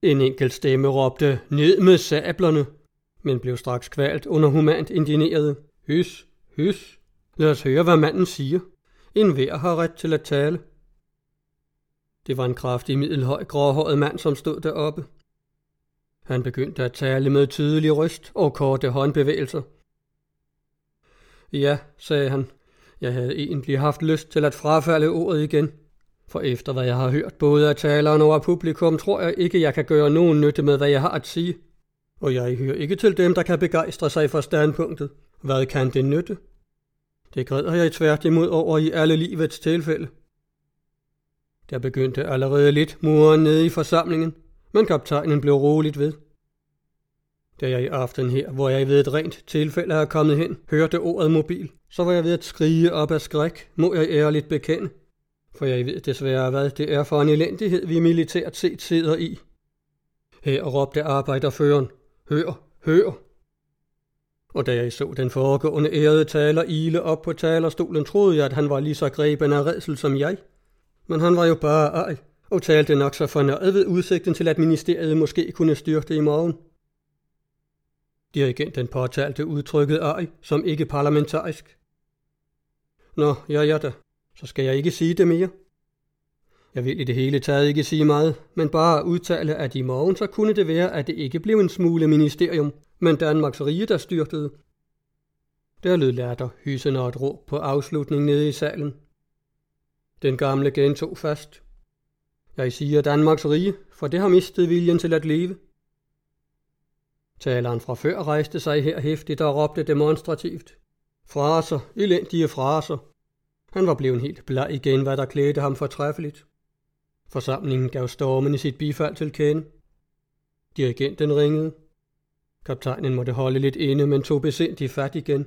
En enkelt stemme råbte, ned med sablerne, men blev straks kvalt under humant indigneret. Hys, hys, lad os høre, hvad manden siger. Enhver har ret til at tale. Det var en kraftig, middelhøj, gråhåret mand, som stod deroppe. Han begyndte at tale med tydelig røst og korte håndbevægelser. Ja, sagde han, jeg havde egentlig haft lyst til at frafalde ordet igen. For efter hvad jeg har hørt både af taleren og af publikum, tror jeg ikke, jeg kan gøre nogen nytte med, hvad jeg har at sige. Og jeg hører ikke til dem, der kan begejstre sig for standpunktet. Hvad kan det nytte? Det græder jeg tværtimod over i alle livets tilfælde. Der begyndte allerede lidt muren nede i forsamlingen, men kaptajnen blev roligt ved. Da jeg i aften her, hvor jeg ved et rent tilfælde er kommet hen, hørte ordet mobil, så var jeg ved at skrige op af skræk, må jeg ærligt bekende. For jeg ved desværre, hvad det er for en elendighed, vi militært set sidder i. Her råbte arbejderføreren, hør, hør. Og da jeg så den foregående ærede taler ile op på talerstolen, troede jeg, at han var lige så greben af rædsel som jeg. Men han var jo bare ej, og talte nok så fornøjet ved udsigten til, at ministeriet måske kunne styrte i morgen. Dirigenten påtalte udtrykket ej som ikke parlamentarisk. Nå, ja da, så skal jeg ikke sige det mere. Jeg vil i det hele taget ikke sige meget, men bare udtale, at i morgen så kunne det være, at det ikke blev en smule ministerium, men Danmarks Rige, der styrtede. Der lød latter, hysen og et råb på afslutning nede i salen. Den gamle gentog fast. Jeg siger Danmarks Rige, for det har mistet viljen til at leve. Taleren fra før rejste sig her hæftigt og råbte demonstrativt. Fraser, elendige fraser. Han var blevet helt bleg igen, hvad der klædte ham fortræffeligt. Forsamlingen gav stormende sit bifald til kende. Dirigenten ringede. Kaptajnen måtte holde lidt inde, men tog besindigt fat igen.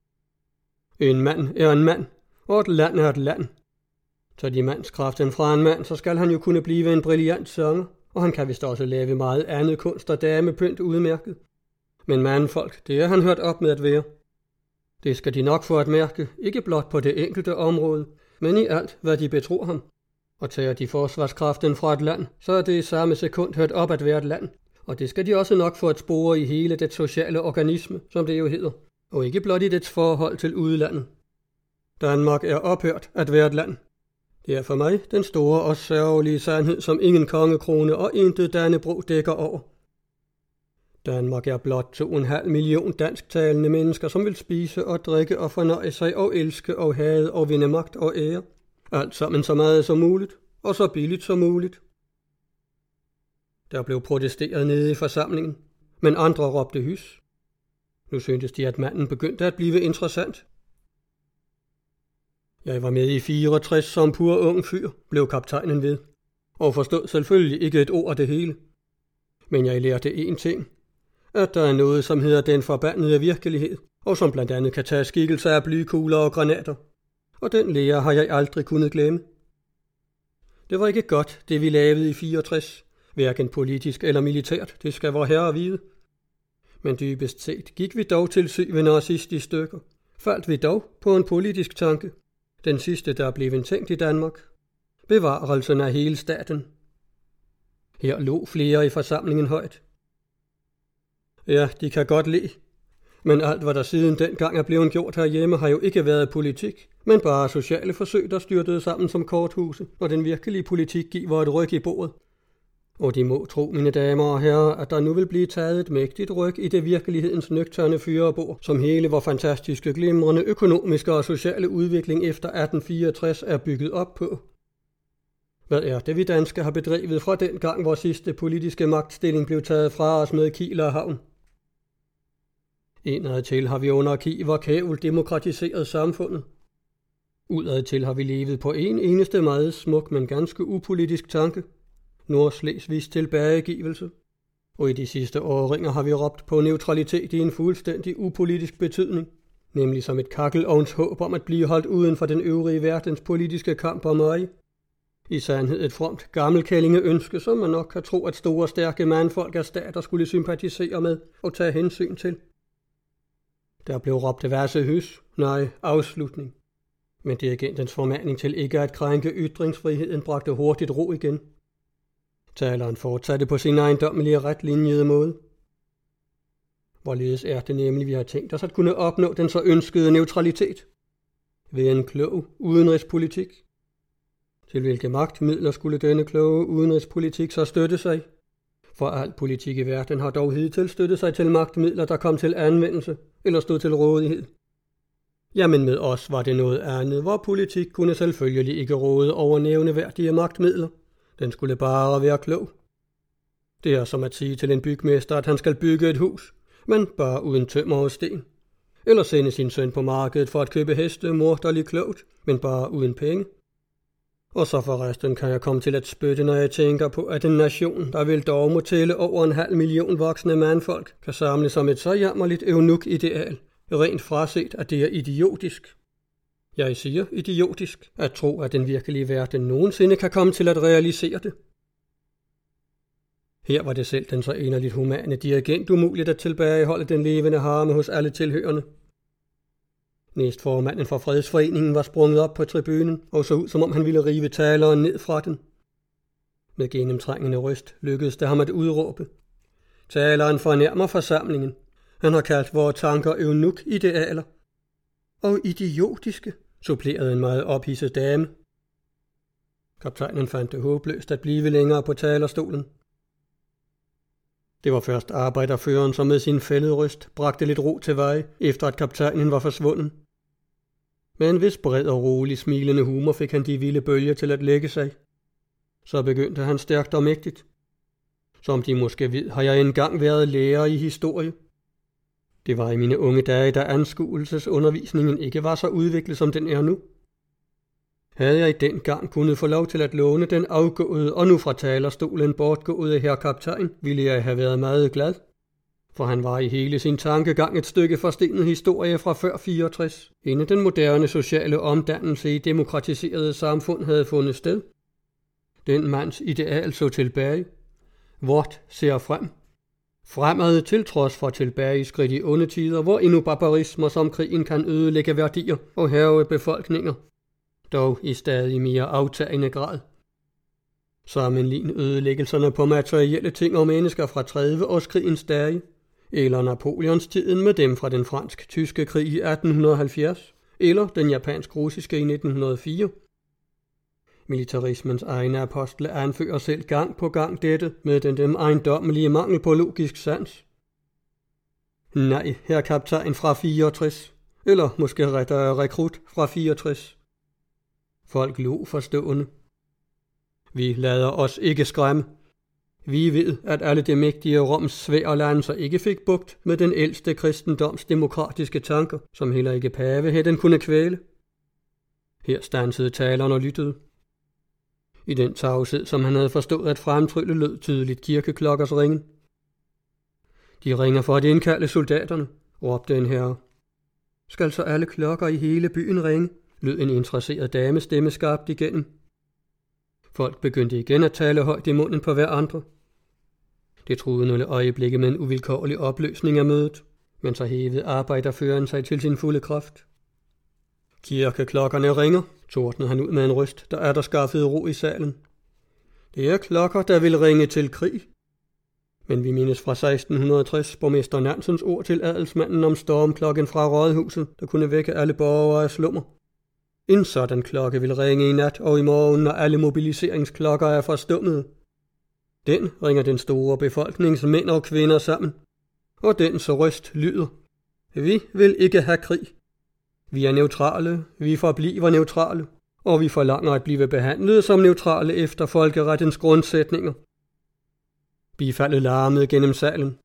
En mand er en mand, og et land er et land. Så de mandskraften fra en mand, så skal han jo kunne blive en brilliant sanger, og han kan vist også lave meget andet kunst og damepynt udmærket. Men mandfolk, det er han hørt op med at være. Det skal de nok få at mærke, ikke blot på det enkelte område, men i alt, hvad de betror ham. Og tager de forsvarskraften fra et land, så er det i samme sekund hørt op at være et land. Og det skal de også nok få at spore i hele det sociale organisme, som det jo hedder, og ikke blot i dets forhold til udlandet. Danmark er ophørt at være et land. Det er for mig den store og sørgelige sandhed, som ingen kongekrone og intet Dannebrog dækker over. Danmark er blot 2,5 million dansktalende mennesker, som vil spise og drikke og fornøje sig og elske og hade og vinde magt og ære. Alt sammen så meget som muligt, og så billigt som muligt. Der blev protesteret nede i forsamlingen, men andre råbte hys. Nu syntes de, at manden begyndte at blive interessant. Jeg var med i 64 som pur ung fyr, blev kaptajnen ved, og forstod selvfølgelig ikke et ord af det hele. Men jeg lærte én ting, at der er noget, som hedder den forbandede virkelighed, og som blandt andet kan tage skikkelse af blykugler og granater. Og den lære har jeg aldrig kunnet glemme. Det var ikke godt, det vi lavede i 64, hverken politisk eller militært, det skal vor herre vide. Men dybest set gik vi dog til syvende og sidst i stykker. Faldt vi dog på en politisk tanke. Den sidste, der blev tænkt i Danmark. Bevarelsen af hele staten. Her lå flere i forsamlingen højt. Ja, de kan godt le. Men alt, hvad der siden dengang er blevet gjort herhjemme, har jo ikke været politik, men bare sociale forsøg, der styrtede sammen som korthuse, og den virkelige politik giver et ryg i bordet. Og de må tro, mine damer og herrer, at der nu vil blive taget et mægtigt ryg i det virkelighedens nøgterne fyrebord, som hele vor fantastiske, glimrende, økonomiske og sociale udvikling efter 1864 er bygget op på. Hvad er det, vi danske har bedrevet fra den gang, hvor sidste politiske magtstilling blev taget fra os med Kiel og Havn? Indadtil har vi monarki, hvor kævl demokratiseret samfundet. Udadtil har vi levet på en eneste meget smuk, men ganske upolitisk tanke. Nordslesvigs tilbagegivelse. Og i de sidste årringer har vi råbt på neutralitet i en fuldstændig upolitisk betydning, nemlig som et kakkelovns håb om at blive holdt uden for den øvrige verdens politiske kamp om øje. I sandhed et fromt gammelkællinge ønske, som man nok kan tro, at store stærke mandfolk af stater skulle sympatisere med og tage hensyn til. Der blev råbt diverse hys, nej, afslutning. Men dirigentens formaning til ikke at krænke ytringsfriheden bragte hurtigt ro igen. Taleren fortsatte på sin ejendommelige retlinjede måde. Hvorledes er det nemlig, vi har tænkt os at kunne opnå den så ønskede neutralitet? Ved en klog udenrigspolitik. Til hvilke magtmidler skulle denne kloge udenrigspolitik så støtte sig? For al politik i verden har dog hidtil støttet sig til magtmidler, der kom til anvendelse eller stod til rådighed. Jamen med os var det noget andet, hvor politik kunne selvfølgelig ikke råde over nævneværdige magtmidler. Den skulle bare være klog. Det er som at sige til en bygmester, at han skal bygge et hus, men bare uden tømmer og sten. Eller sende sin søn på markedet for at købe heste, morderligt klogt, men bare uden penge. Og så forresten kan jeg komme til at spytte, når jeg tænker på, at en nation, der vil dog må tælle over 500.000 voksne mandfolk, kan samle som et så jammerligt eunukideal, rent fraset, at det er idiotisk. Jeg siger idiotisk, at tro, at den virkelige verden nogensinde kan komme til at realisere det. Her var det selv den så inderligt humane dirigent umuligt at tilbageholde den levende harme hos alle tilhørende. Næstformanden for fredsforeningen var sprunget op på tribunen og så ud, som om han ville rive taleren ned fra den. Med gennemtrængende røst lykkedes det ham at udråbe: Taleren fornærmer forsamlingen. Han har kaldt vores tanker eunuk-idealer. Og idiotiske, supplerede en meget ophidset dame. Kaptajnen fandt det håbløst at blive længere på talerstolen. Det var først arbejderføreren, som med sin fældede røst bragte lidt ro til veje, efter at kaptajnen var forsvunden. Med en vis bred og rolig smilende humor fik han de vilde bølger til at lægge sig. Så begyndte han stærkt og mægtigt. Som de måske ved, har jeg engang været lærer i historie. Det var i mine unge dage, da anskuelsesundervisningen ikke var så udviklet, som den er nu. Havde jeg i den gang kunnet få lov til at låne den afgåede og nu fra talerstolen bortgåede herr kaptajn, ville jeg have været meget glad. For han var i hele sin tankegang et stykke forstenet historie fra før 64, inden den moderne sociale omdannelse i demokratiserede samfund havde fundet sted. Den mands ideal så tilbage. Vort ser frem. Fremad til trods for tilbageskridt i onde tider, hvor endnu barbarismer som krigen kan ødelægge værdier og hærge befolkninger, dog i stadig mere aftagende grad. Sammenlign ødelæggelserne på materielle ting og mennesker fra 30-årskrigens dage, eller Napoleons tiden med dem fra den fransk-tyske krig i 1870, eller den japansk-russiske i 1904. Militarismens egne apostle anfører selv gang på gang dette med den dem ejendommelige mangel på logisk sans. Nej, herr kaptajn fra 64, eller måske rettere rekrut fra 64. Folk lå forstående. Vi lader os ikke skræmme. Vi ved, at alle det mægtige Roms sværlanser ikke fik bugt med den ældste kristendoms demokratiske tanker, som heller ikke pavehætten kunne kvæle. Her stansede taleren og lyttede. I den tavshed, som han havde forstået at fremtrylle, lød tydeligt kirkeklokkers ringen. De ringer for at indkalde soldaterne, råbte en herre. Skal så alle klokker i hele byen ringe? Lød en interesseret damestemme skarpt igennem. Folk begyndte igen at tale højt i munden på hver andre. Det truede nogle øjeblikke med en uvilkårlig opløsning af mødet, men så hævede arbejderføreren sig til sin fulde kraft. Kirkeklokkerne ringer, tordnede han ud med en røst, der er der skaffede ro i salen. Det er klokker, der vil ringe til krig. Men vi mindes fra 1660 borgmester Nansens ord til adelsmanden om stormklokken fra rådhuset, der kunne vække alle borgere af slummer. En sådan klokke vil ringe i nat og i morgen, når alle mobiliseringsklokker er forstummede. Den ringer den store befolknings mænd og kvinder sammen, og dens røst lyder: Vi vil ikke have krig. Vi er neutrale, vi forbliver neutrale, og vi forlanger at blive behandlet som neutrale efter folkerettens grundsætninger. Bifaldet larmede gennem salen.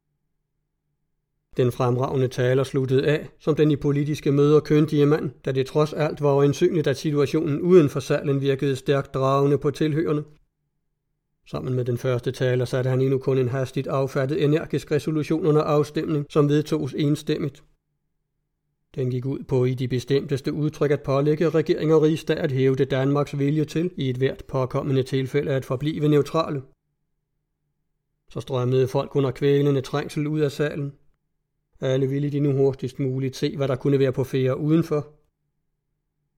Den fremragende taler sluttede af, som den i politiske møder køndige mand, da det trods alt var øjensynligt, at situationen uden for salen virkede stærkt dragende på tilhørende. Sammen med den første taler satte han endnu kun en hastigt affattet energisk resolution under afstemning, som vedtoges enstemmigt. Den gik ud på i de bestemteste udtryk at pålægge regering og rigsdag at hævde Danmarks vilje til i et hvert påkommende tilfælde at forblive neutrale. Så strømmede folk under kvælende trængsel ud af salen. Alle ville de nu hurtigst muligt se, hvad der kunne være på færde udenfor.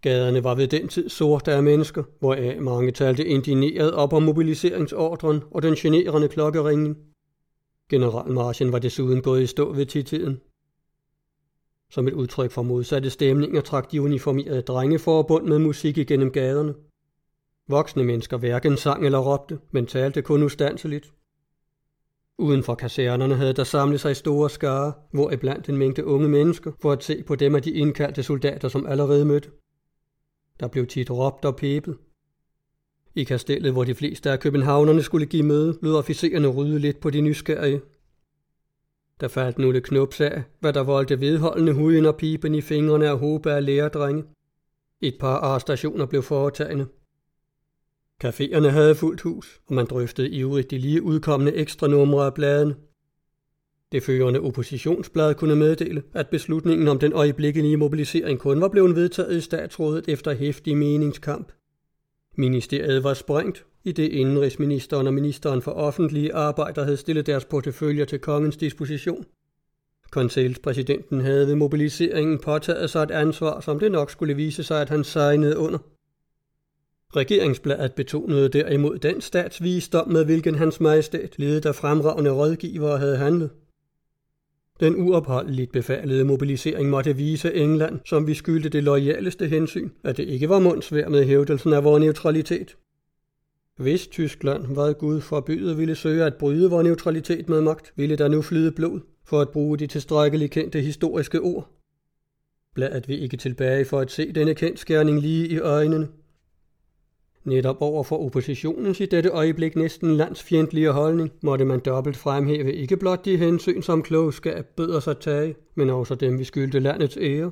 Gaderne var ved den tid sorte af mennesker, hvoraf mange talte indigneret op om mobiliseringsordren og den generende klokkeringning. Generalmarchen var desuden gået i stå ved tidtiden. Som et udtryk for modsatte stemninger trak de uniformerede drengeforbund med musik igennem gaderne. Voksne mennesker hverken sang eller råbte, men talte kun ustandsligt. Uden for kasernerne havde der samlet sig store skarer, hvor iblandt en mængde unge mennesker for at se på dem af de indkaldte soldater, som allerede mødte. Der blev tit råbt og pebet. I kastellet, hvor de fleste af københavnerne skulle give møde, lod officererne rydde lidt på de nysgerrige. Der faldt nogle knups af, hvad der voldte vedholdende huden og piben i fingrene af håbe af lærerdrenge. Et par arrestationer blev foretagende. Caféerne havde fuldt hus, og man drøftede ivrigt de lige udkommende ekstra numre af bladene. Det førende oppositionsblad kunne meddele, at beslutningen om den øjeblikkelige mobilisering kun var blevet vedtaget i statsrådet efter heftig meningskamp. Ministeriet var sprængt, i det indenrigsministeren og ministeren for offentlige arbejder havde stillet deres porteføljer til kongens disposition. Konselspræsidenten havde ved mobiliseringen påtaget sig et ansvar, som det nok skulle vise sig, at han sejnede under. Regeringsbladet betonede derimod den statsvisdom, med hvilken hans majestæt, ledet af fremragende rådgivere, havde handlet. Den uopholdeligt befalede mobilisering måtte vise England, som vi skyldte det loyaleste hensyn, at det ikke var mundsvær med hævdelsen af vores neutralitet. Hvis Tyskland, hvad Gud forbyde, ville søge at bryde vores neutralitet med magt, ville der nu flyde blod, for at bruge de tilstrækkeligt kendte historiske ord. Bladet vil ikke tilbage for at se denne kendskærning lige i øjnene. Netop over for oppositionens i dette øjeblik næsten landsfjendtlige holdning, måtte man dobbelt fremhæve ikke blot de hensyn, som klogskab bød os at tage, men også dem, vi skyldte landets ære.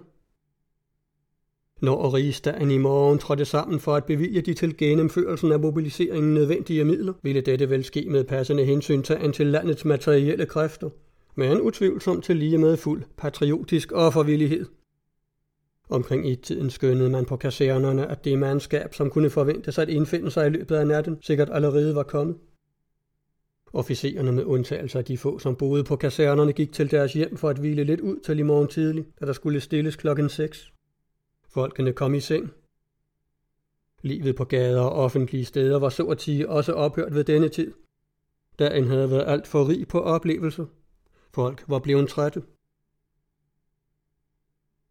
Når rigsdagen i morgen trådte sammen for at bevilge de til gennemførelsen af mobiliseringen nødvendige midler, ville dette vel ske med passende hensyntagen til landets materielle kræfter, men utvivlsomt til lige med fuld patriotisk offervillighed. Omkring et-tiden skønnede man på kasernerne, at det mandskab, som kunne forventes at indfinde sig i løbet af natten, sikkert allerede var kommet. Officererne med undtagelse af de få, som boede på kasernerne, gik til deres hjem for at hvile lidt ud til i morgen tidlig, da der skulle stilles 6:00. Folkene kom i seng. Livet på gader og offentlige steder var så at sige også ophørt ved denne tid. Dagen havde været alt for rig på oplevelser. Folk var blevet trætte.